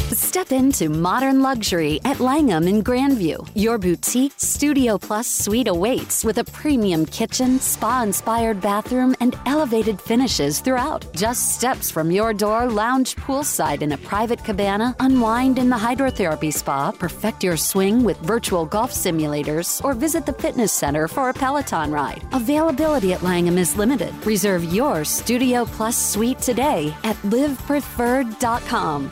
Step into modern luxury at Langham in Grandview. Your boutique Studio Plus suite awaits with a premium kitchen, spa-inspired bathroom, and elevated finishes throughout. Just steps from your door, lounge poolside in a private cabana, unwind in the hydrotherapy spa, perfect your swing with virtual golf simulators, or visit the fitness center for a Peloton ride. Availability at Langham is limited. Reserve your Studio Plus suite today at livepreferred.com.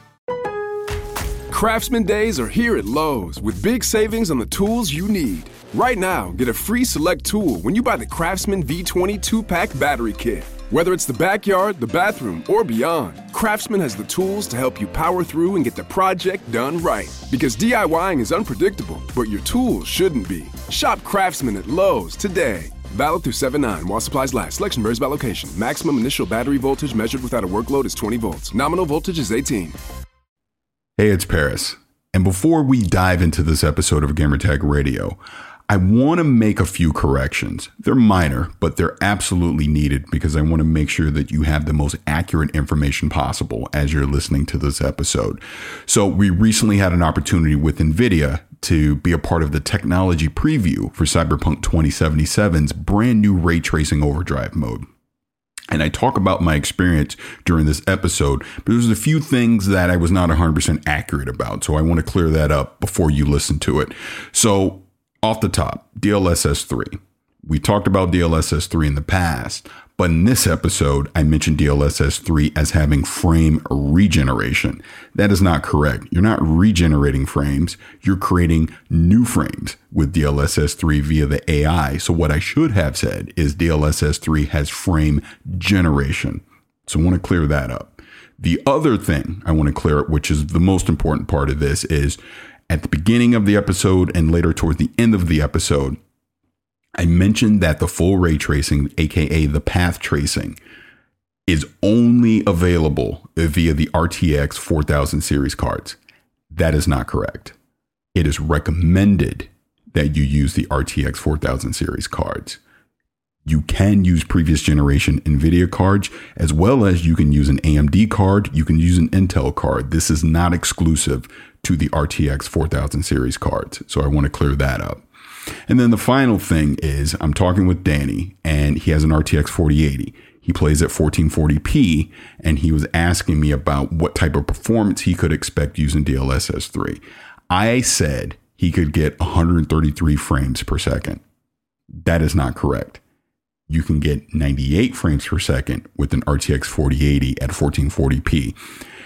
Craftsman Days are here at Lowe's with big savings on the tools you need. Right now, get a free select tool when you buy the Craftsman V20 2-pack battery kit. Whether it's the backyard, the bathroom, or beyond, Craftsman has the tools to help you power through and get the project done right. Because DIYing is unpredictable, but your tools shouldn't be. Shop Craftsman at Lowe's today. Valid through 7/9 while supplies last. Selection varies by location. Maximum initial battery voltage measured without a workload is 20 volts. Nominal voltage is 18. Hey, it's Paris. And before we dive into this episode of Gamertag Radio, I want to make a few corrections. They're minor, but they're absolutely needed because I want to make sure that you have the most accurate information possible as you're listening to this episode. So we recently had an opportunity with NVIDIA to be a part of the technology preview for Cyberpunk 2077's brand new ray tracing overdrive mode. And I talk about my experience during this episode, but there's a few things that I was not 100% accurate about. So I want to clear that up before you listen to it. So off the top, DLSS 3. We talked about DLSS 3 in the past, but in this episode, I mentioned DLSS 3 as having frame regeneration. That is not correct. You're not regenerating frames. You're creating new frames with DLSS 3 via the AI. So what I should have said is DLSS 3 has frame generation. So I want to clear that up. The other thing I want to clear up, which is the most important part of this, is at the beginning of the episode and later toward the end of the episode, I mentioned that the full ray tracing, aka the path tracing, is only available via the RTX 4000 series cards. That is not correct. It is recommended that you use the RTX 4000 series cards. You can use previous generation NVIDIA cards, as well as you can use an AMD card. You can use an Intel card. This is not exclusive to the RTX 4000 series cards. So I want to clear that up. And then the final thing is I'm talking with Danny and he has an RTX 4080. He plays at 1440p and he was asking me about what type of performance he could expect using DLSS 3. I said he could get 133 frames per second. That is not correct. You can get 98 frames per second with an RTX 4080 at 1440p.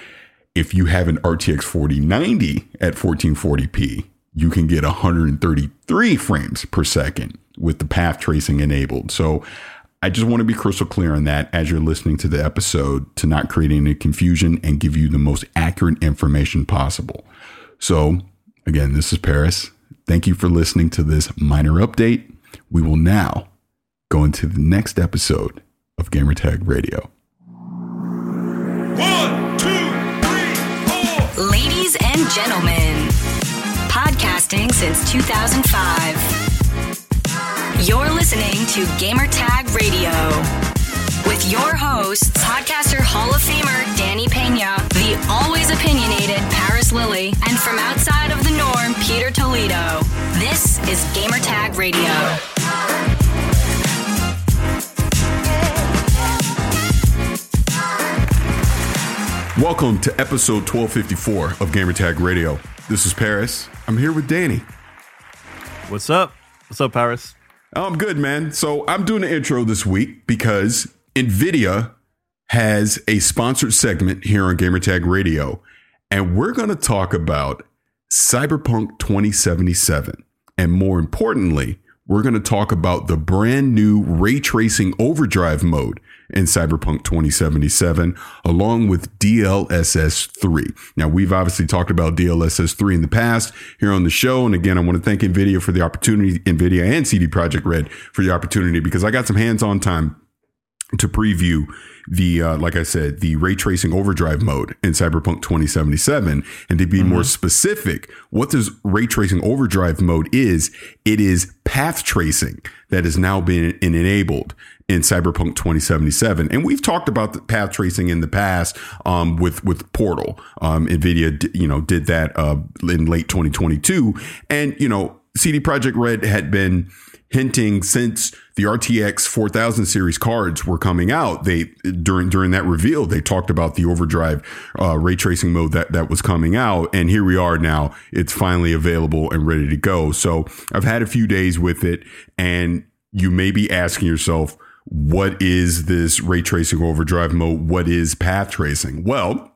If you have an RTX 4090 at 1440p, you can get 133 frames per second with the path tracing enabled. So I just want to be crystal clear on that as you're listening to the episode to not create any confusion and give you the most accurate information possible. So again, this is Paris. Thank you for listening to this minor update. We will now go into the next episode of Gamertag Radio. 1, 2, 3, 4. Ladies and gentlemen, podcasting since 2005. You're listening to Gamertag Radio with your hosts, podcaster Hall of Famer Danny Pena, the always opinionated Paris Lilly, and from outside of the norm, Peter Toledo. This is Gamertag Radio. Welcome to episode 1254 of Gamertag Radio. This is Paris. I'm here with Danny. What's up? What's up, Paris? I'm good, man. So I'm doing an intro this week because NVIDIA has a sponsored segment here on Gamertag Radio, and we're going to talk about Cyberpunk 2077. And more importantly, we're going to talk about the brand new ray tracing overdrive mode in Cyberpunk 2077, along with DLSS 3. Now, we've obviously talked about DLSS 3 in the past here on the show. And again, I want to thank NVIDIA for the opportunity, NVIDIA and CD Projekt Red for the opportunity, because I got some hands-on time to preview the, like I said, the ray tracing overdrive mode in Cyberpunk 2077. And to be more specific, what this ray tracing overdrive mode is, it is path tracing that has now been enabled in Cyberpunk 2077. And we've talked about the path tracing in the past with Portal. NVIDIA, did that in late 2022. And, CD Projekt Red had been hinting since the RTX 4000 series cards were coming out. During that reveal, they talked about the overdrive ray tracing mode that was coming out. And here we are now. It's finally available and ready to go. So I've had a few days with it, and you may be asking yourself, what is this ray tracing overdrive mode? What is path tracing? Well,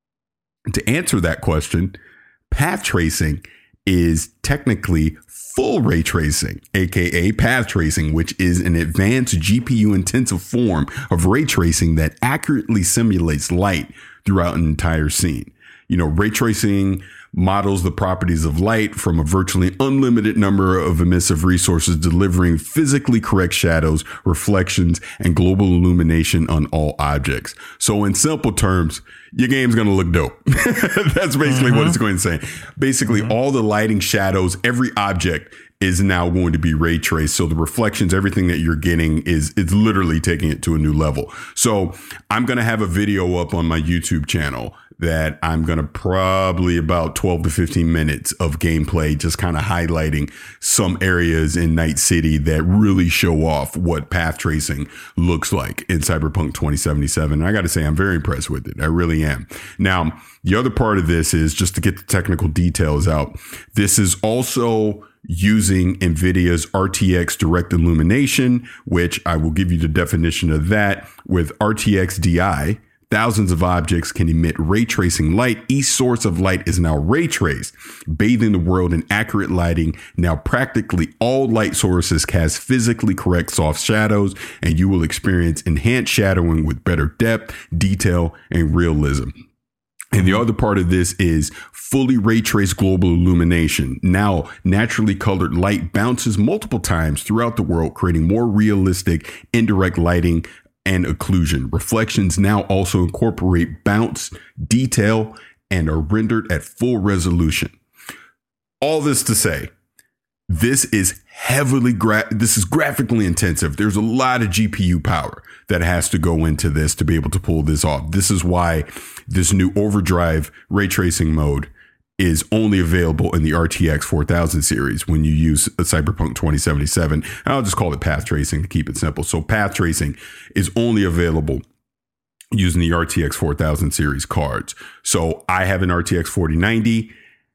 to answer that question, path tracing is technically full ray tracing, aka path tracing, which is an advanced GPU intensive form of ray tracing that accurately simulates light throughout an entire scene. Ray tracing models the properties of light from a virtually unlimited number of emissive resources, delivering physically correct shadows, reflections, and global illumination on all objects. So in simple terms, your game's going to look dope. That's basically what it's going to say. Basically, all the lighting, shadows, every object is now going to be ray traced. So the reflections, everything that you're getting is literally taking it to a new level. So I'm going to have a video up on my YouTube channel that I'm going to probably about 12 to 15 minutes of gameplay, just kind of highlighting some areas in Night City that really show off what path tracing looks like in Cyberpunk 2077. And I got to say, I'm very impressed with it. I really am. Now, the other part of this is just to get the technical details out. This is also using NVIDIA's RTX Direct Illumination, which I will give you the definition of that. With RTX DI, thousands of objects can emit ray tracing light. Each source of light is now ray traced, bathing the world in accurate lighting. Now, practically all light sources cast physically correct soft shadows, and you will experience enhanced shadowing with better depth, detail, and realism. And the other part of this is fully ray traced global illumination. Now, naturally colored light bounces multiple times throughout the world, creating more realistic indirect lighting and occlusion. Reflections now also incorporate bounce, detail, and are rendered at full resolution. All this to say, this is this is graphically intensive. There's a lot of GPU power that has to go into this to be able to pull this off. This is why this new overdrive ray tracing mode is only available in the RTX 4000 series when you use a Cyberpunk 2077. I'll just call it path tracing to keep it simple. So path tracing is only available using the RTX 4000 series cards. So I have an RTX 4090,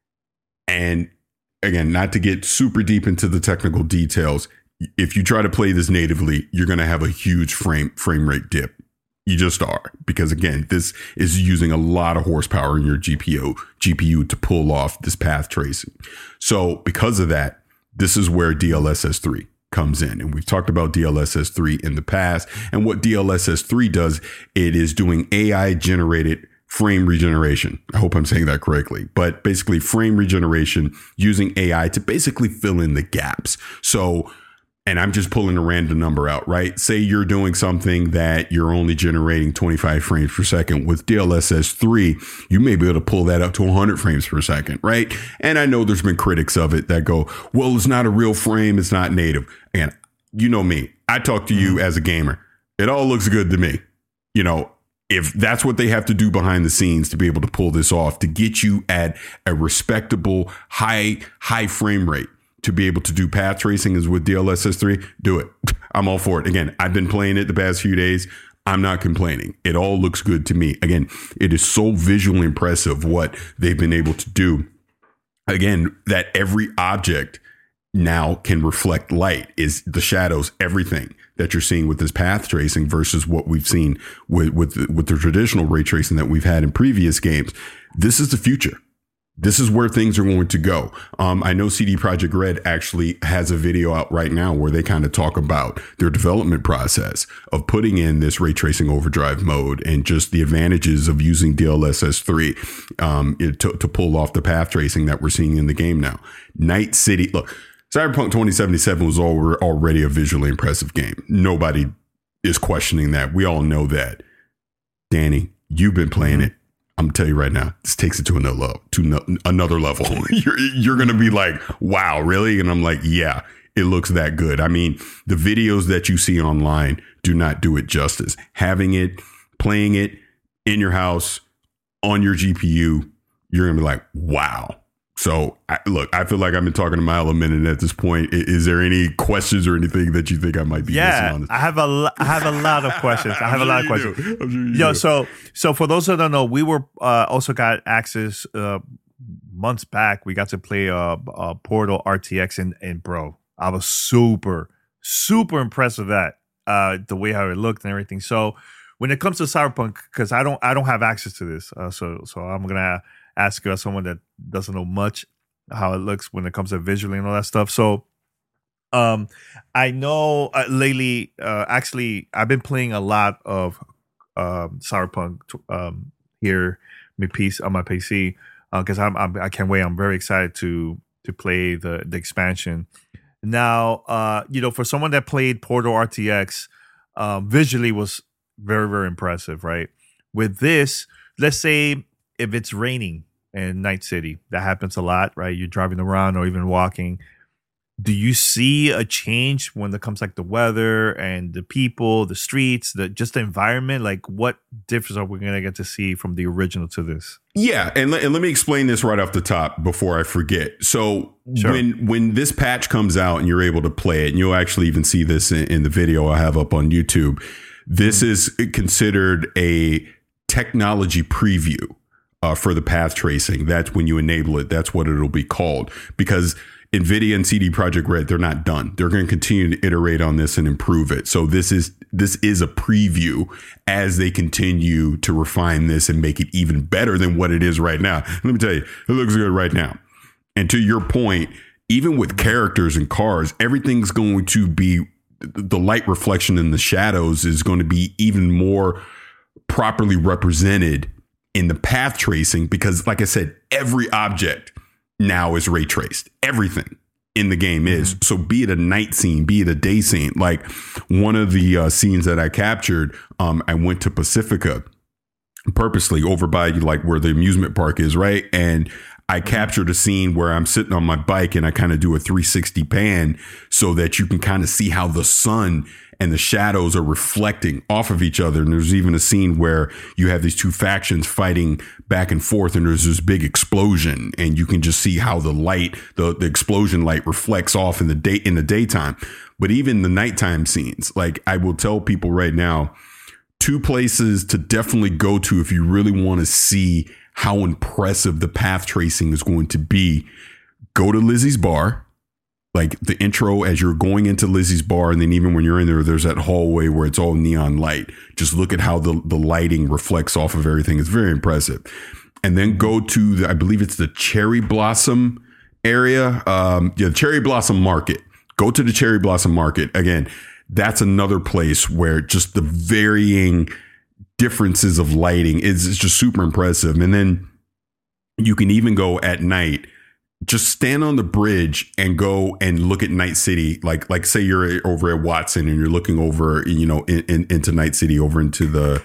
and again, not to get super deep into the technical details, if you try to play this natively, you're going to have a huge frame rate dip. You just are, because again, this is using a lot of horsepower in your GPU to pull off this path tracing. So because of that, this is where DLSS 3 comes in. And we've talked about DLSS 3 in the past. And what DLSS 3 does, it is doing AI generated frame regeneration. I hope I'm saying that correctly, but basically frame regeneration using AI to basically fill in the gaps. So, and I'm just pulling a random number out, right? Say you're doing something that you're only generating 25 frames per second. With DLSS 3, you may be able to pull that up to 100 frames per second, right? And I know there's been critics of it that go, well, it's not a real frame. It's not native. And you know me, I talk to you as a gamer. It all looks good to me. If that's what they have to do behind the scenes to be able to pull this off, to get you at a respectable high frame rate, to be able to do path tracing is with DLSS 3, do it. I'm all for it. Again, I've been playing it the past few days. I'm not complaining. It all looks good to me. Again, it is so visually impressive what they've been able to do. Again, that every object now can reflect light, is the shadows, everything that you're seeing with this path tracing versus what we've seen with the traditional ray tracing that we've had in previous games. This is the future. This is where things are going to go. I know CD Projekt Red actually has a video out right now where they kind of talk about their development process of putting in this ray tracing overdrive mode and just the advantages of using DLSS 3 to pull off the path tracing that we're seeing in the game now. Night City, look, Cyberpunk 2077 was already a visually impressive game. Nobody is questioning that. We all know that. Danny, you've been playing it. I'm gonna tell you right now, this takes it to another level. You're gonna be like, wow, really? And I'm like, yeah, it looks that good. I mean, the videos that you see online do not do it justice. Having it, playing it in your house on your GPU, you're going to be like, wow. So I feel like I've been talking a mile a minute at this point. Is there any questions or anything that you think I might be missing on this? I have a lot of questions. So for those that don't know, we were also got access months back. We got to play Portal RTX and bro, I was super impressed with that. The way how it looked and everything. So when it comes to Cyberpunk, because I don't have access to this, so I'm gonna ask you as someone that doesn't know much how it looks when it comes to visually and all that stuff. So I know lately, actually, I've been playing a lot of Cyberpunk here on my PC because I can't wait. I'm very excited to play the expansion. Now, for someone that played Portal RTX, visually was very, very impressive, right? With this, let's say if it's raining in Night City, that happens a lot, right? You're driving around or even walking. Do you see a change when it comes like the weather and the people, the streets, just the environment? Like what difference are we going to get to see from the original to this? Yeah. And let me explain this right off the top before I forget. So sure. when this patch comes out and you're able to play it, and you'll actually even see this in the video I have up on YouTube, this is considered a technology preview for the path tracing. That's when you enable it. That's what it'll be called, because NVIDIA and CD Projekt Red, they're not done. They're going to continue to iterate on this and improve it. So this is a preview as they continue to refine this and make it even better than what it is right now. Let me tell you, it looks good right now. And to your point, even with characters and cars, everything's going to be, the light reflection in the shadows is going to be even more properly represented in the path tracing, because like I said, every object now is ray traced. Everything in the game is. So be it a night scene, be it a day scene. Like one of the scenes that I captured, I went to Pacifica purposely over by like where the amusement park is, right? And I captured a scene where I'm sitting on my bike and I kind of do a 360 pan so that you can kind of see how the sun and the shadows are reflecting off of each other. And there's even a scene where you have these two factions fighting back and forth, and there's this big explosion, and you can just see how the light, the explosion light reflects off in the daytime. But even the nighttime scenes, like I will tell people right now, 2 places to definitely go to if you really want to see how impressive the path tracing is going to be. Go to Lizzie's Bar. Like the intro as you're going into Lizzie's Bar, and then even when you're in there, there's that hallway where it's all neon light. Just look at how the lighting reflects off of everything. It's very impressive. And then go to I believe it's the Cherry Blossom area. Cherry Blossom Market. Go to the Cherry Blossom Market. Again, that's another place where just the varying differences of lighting is just super impressive. And then you can even go at night. Just stand on the bridge and go and look at Night City. Like say you're over at Watson and you're looking over, into Night City, over into the,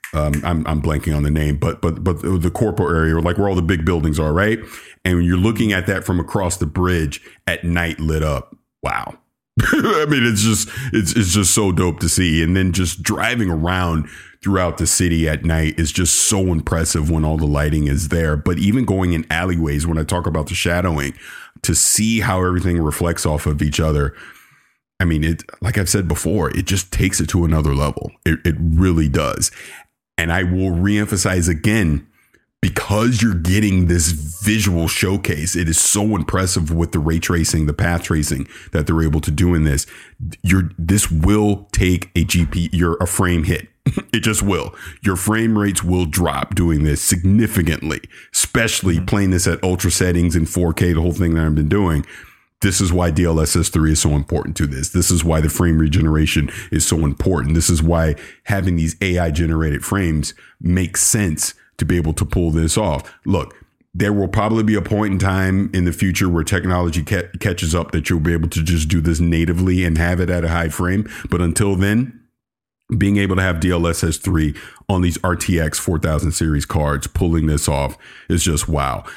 I'm blanking on the name, but the corporate area, like where all the big buildings are, right? And you're looking at that from across the bridge at night lit up. Wow. I mean, it's just so dope to see. And then just driving around throughout the city at night is just so impressive when all the lighting is there. But even going in alleyways, when I talk about the shadowing, to see how everything reflects off of each other. I mean, it, like I've said before, it just takes it to another level. It really does. And I will reemphasize again, because you're getting this visual showcase, it is so impressive with the ray tracing, the path tracing that they're able to do in this. This will take a frame hit. It just will. Your frame rates will drop doing this significantly, especially playing this at ultra settings in 4K, the whole thing that I've been doing. This is why DLSS 3 is so important to this. This is why the frame regeneration is so important. This is why having these AI generated frames makes sense to be able to pull this off. Look, there will probably be a point in time in the future where technology catches up that you'll be able to just do this natively and have it at a high frame. But until then, being able to have DLSS 3 on these RTX 4000 series cards, pulling this off is just wow.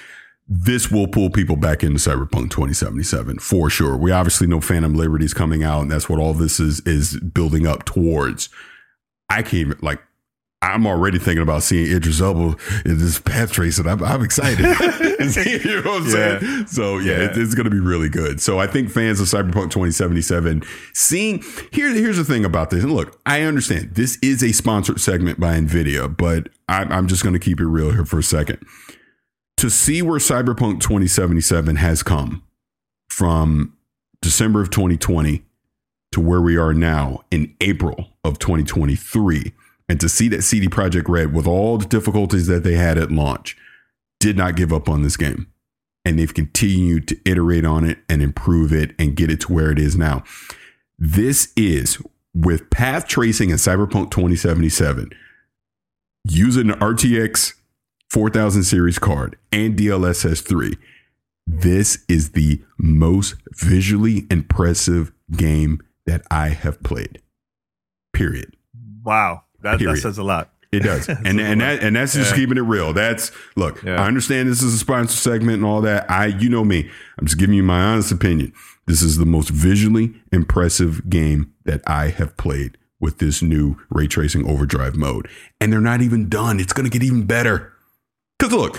this will pull people back into Cyberpunk 2077 for sure. We obviously know Phantom Liberty is coming out, and that's what all this is building up towards. I can't even, like, I'm already thinking about seeing Idris Elba in this path tracing. I'm excited. You know what I'm saying? So it's going to be really good. So I think fans of Cyberpunk 2077 seeing here's the thing about this. And look, I understand this is a sponsored segment by NVIDIA, but I'm just going to keep it real here for a second. To see where Cyberpunk 2077 has come from December of 2020 to where we are now in April of 2023. And to see that CD Projekt Red, with all the difficulties that they had at launch, did not give up on this game. And they've continued to iterate on it and improve it and get it to where it is now. This is, with path tracing in Cyberpunk 2077, using an RTX 4000 series card and DLSS 3, this is the most visually impressive game that I have played. Period. Wow. That says a lot. It does. and that's just keeping it real. Look, I understand this is a sponsor segment and all that. You know me. I'm just giving you my honest opinion. This is the most visually impressive game that I have played with this new ray tracing overdrive mode. And they're not even done. It's going to get even better. Because look,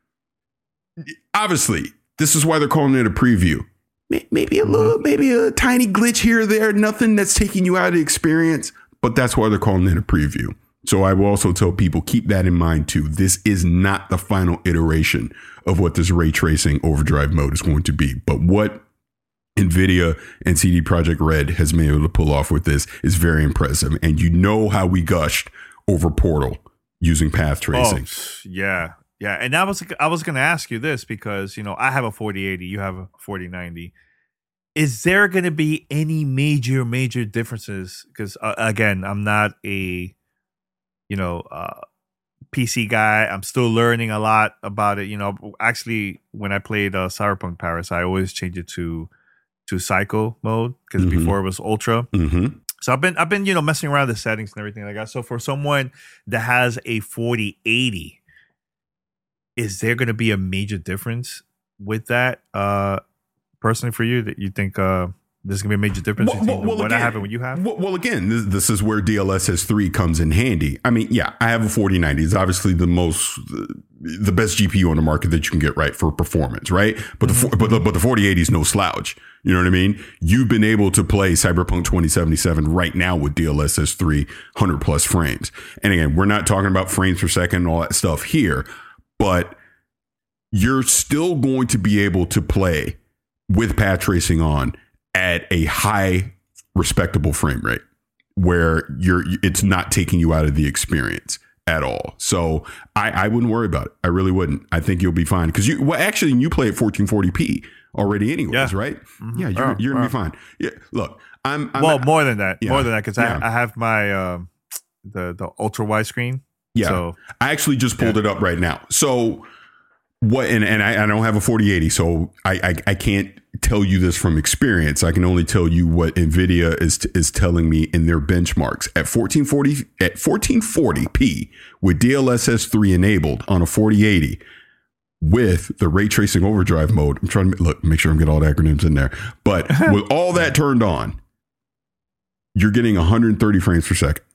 obviously, this is why they're calling it a preview. Maybe a tiny glitch here or there. Nothing that's taking you out of the experience. But that's why they're calling it a preview. So I will also tell people, keep that in mind too. This is not the final iteration of what this ray tracing overdrive mode is going to be. But what NVIDIA and CD Projekt Red has been able to pull off with this is very impressive. And you know how we gushed over Portal using path tracing. Oh, yeah. Yeah. And I was going to ask you this because, I have a 4080, you have a 4090. Is there going to be any major differences? Because again, I'm not a, PC guy. I'm still learning a lot about it. Actually, when I played Cyberpunk Paris, I always change it to Psycho mode because before it was Ultra. Mm-hmm. So I've been messing around with the settings and everything like that. So for someone that has a 4080, is there going to be a major difference with that? Personally, for you, that you think there's gonna be a major difference between what I have and what you have? Well, again, this is where DLSS 3 comes in handy. I mean, yeah, I have a 4090. It's obviously the best GPU on the market that you can get right for performance, right? But the 4080 is no slouch. You know what I mean? You've been able to play Cyberpunk 2077 right now with DLSS 3, 100 plus frames. And again, we're not talking about frames per second and all that stuff here, but you're still going to be able to play with path tracing on at a high respectable frame rate where it's not taking you out of the experience at all. So I wouldn't worry about it. I really wouldn't. I think you'll be fine because you play at 1440p already anyways, right? Mm-hmm. Yeah, you're gonna be fine. Yeah, look, I'm more than that because I have my the ultra wide screen. Yeah, so I actually just pulled it up right now. So what? And I don't have a 4080, so I can't tell you this from experience. I can only tell you what NVIDIA is telling me in their benchmarks at 1440p with DLSS 3 enabled on a 4080 with the ray tracing overdrive mode. I'm trying to make sure I'm getting all the acronyms in there. But with all that turned on, you're getting 130 frames per second.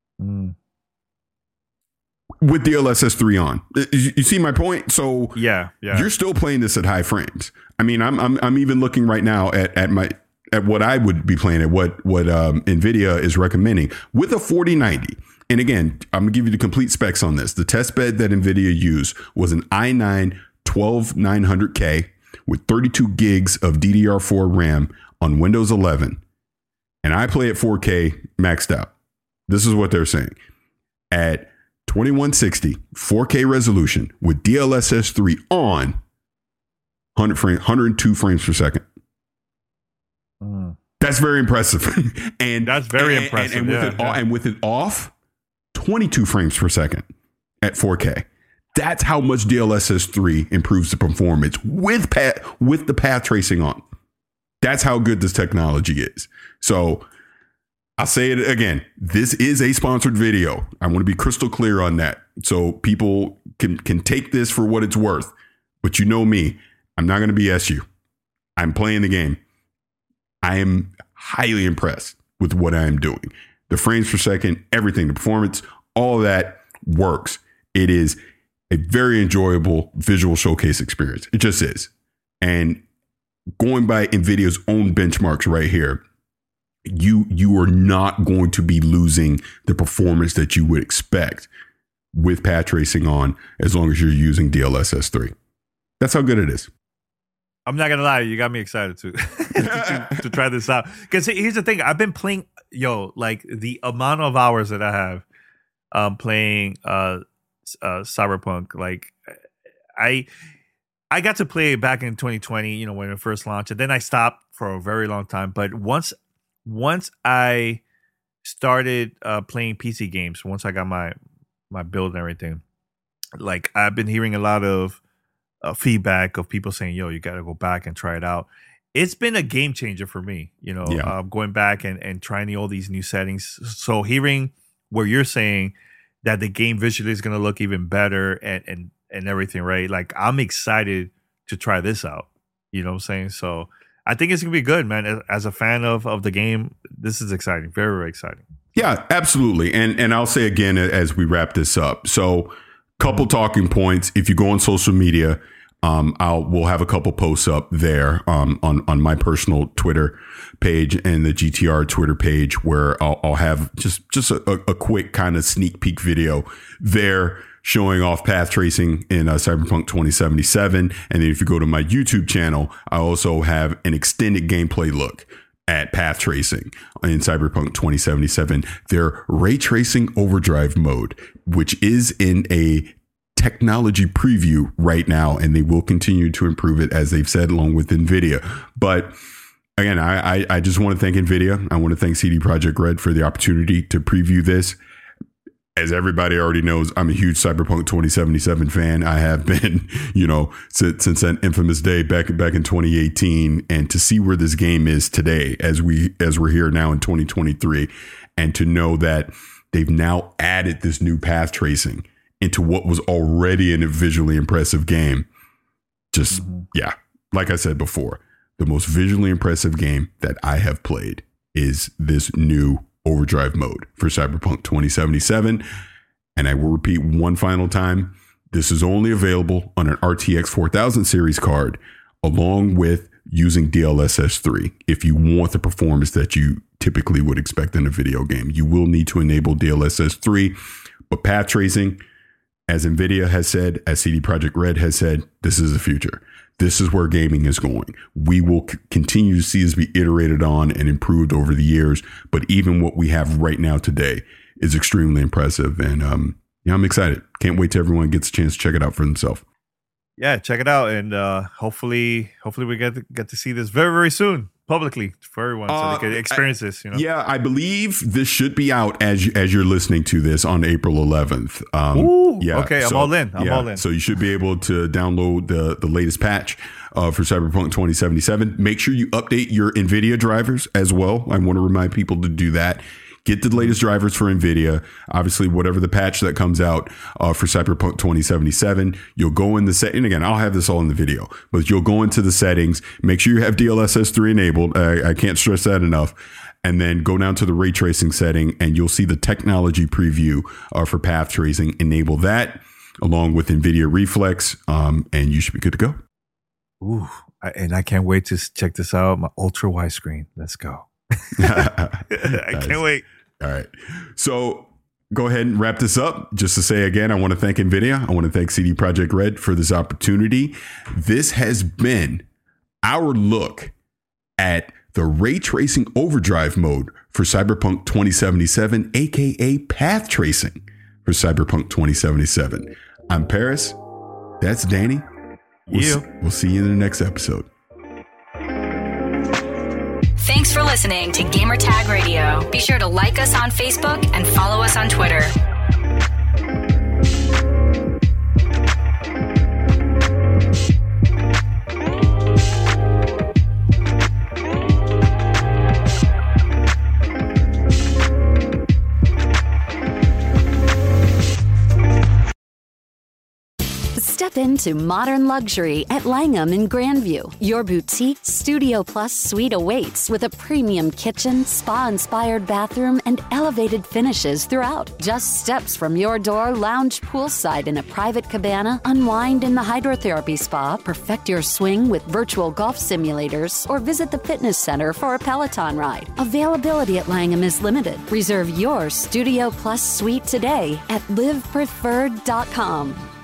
With DLSS 3 on. You see my point? So yeah, you're still playing this at high frames. I mean, I'm even looking right now at what I would be playing at what NVIDIA is recommending with a 4090. And again, I'm gonna give you the complete specs on this. The test bed that NVIDIA used was an i9 12900K with 32 gigs of DDR4 RAM on Windows 11. And I play at 4K maxed out. This is what they're saying. At 2160 4K resolution with DLSS 3 on 102 frames per second. That's very impressive. And that's very impressive. And with it off, 22 frames per second at 4K. That's how much DLSS 3 improves the performance with the path tracing on. That's how good this technology is. So I'll say it again. This is a sponsored video. I want to be crystal clear on that. So people can take this for what it's worth. But you know me, I'm not going to BS you. I'm playing the game. I am highly impressed with what I am doing. The frames per second, everything, the performance, all of that works. It is a very enjoyable visual showcase experience. It just is. And going by NVIDIA's own benchmarks right here, you are not going to be losing the performance that you would expect with path tracing on as long as you're using DLSS 3. That's how good it is. I'm not gonna lie, you got me excited to try this out. Because here's the thing, I've been playing, like the amount of hours that I have playing Cyberpunk. Like I got to play it back in 2020, when it first launched, and then I stopped for a very long time. But once I started playing PC games, once I got my build and everything, like I've been hearing a lot of feedback of people saying, you got to go back and try it out. It's been a game changer for me, going back and trying all these new settings. So hearing where you're saying that the game visually is going to look even better and everything, right? Like I'm excited to try this out. You know what I'm saying? So I think it's going to be good, man. As a fan of the game, this is exciting. Very, very exciting. Yeah, absolutely. And I'll say again as we wrap this up. So couple talking points. If you go on social media, we'll have a couple posts up there on my personal Twitter page and the GTR Twitter page where I'll have just a quick kind of sneak peek video there showing off path tracing in Cyberpunk 2077. And then if you go to my YouTube channel, I also have an extended gameplay look at path tracing in Cyberpunk 2077. Their ray tracing overdrive mode, which is in a technology preview right now, and they will continue to improve it, as they've said, along with NVIDIA. But again, I just want to thank NVIDIA. I want to thank CD Projekt Red for the opportunity to preview this. As everybody already knows, I'm a huge Cyberpunk 2077 fan. I have been, since that infamous day back in 2018. And to see where this game is today, as we're here now in 2023, and to know that they've now added this new path tracing into what was already a visually impressive game. Just, yeah, like I said before, the most visually impressive game that I have played is this new overdrive mode for Cyberpunk 2077. And I will repeat one final time, this is only available on an RTX 4000 series card, along with using DLSS 3. If you want the performance that you typically would expect in a video game, you will need to enable DLSS 3. But path tracing, as NVIDIA has said, as CD Projekt Red has said, this is the future. This is where gaming is going. We will continue to see this be iterated on and improved over the years. But even what we have right now today is extremely impressive. And I'm excited. Can't wait till everyone gets a chance to check it out for themselves. Yeah, check it out. And hopefully we get to see this very, very soon publicly for everyone so they can experience this. Yeah, I believe this should be out as you're listening to this on April 11th. Yeah, okay, I'm all in. I'm all in. So you should be able to download the latest patch for Cyberpunk 2077. Make sure you update your NVIDIA drivers as well. I want to remind people to do that. Get the latest drivers for NVIDIA. Obviously, whatever the patch that comes out for Cyberpunk 2077, you'll go in the setting. Again, I'll have this all in the video, but you'll go into the settings. Make sure you have DLSS 3 enabled. I can't stress that enough. And then go down to the ray tracing setting, and you'll see the technology preview for path tracing. Enable that along with NVIDIA Reflex, and you should be good to go. Ooh, and I can't wait to check this out. My ultra wide screen. Let's go. I can't wait. All right. So go ahead and wrap this up. Just to say again, I want to thank NVIDIA. I want to thank CD Projekt Red for this opportunity. This has been our look at the ray tracing overdrive mode for Cyberpunk 2077, aka path tracing for Cyberpunk 2077. I'm Paris. That's Danny. We'll see you in the next episode. Thanks for listening to Gamertag Radio. Be sure to like us on Facebook and follow us on Twitter. Step into modern luxury at Langham in Grandview. Your boutique Studio Plus suite awaits with a premium kitchen, spa-inspired bathroom, and elevated finishes throughout. Just steps from your door, lounge poolside in a private cabana, unwind in the hydrotherapy spa, perfect your swing with virtual golf simulators, or visit the fitness center for a Peloton ride. Availability at Langham is limited. Reserve your Studio Plus suite today at livepreferred.com.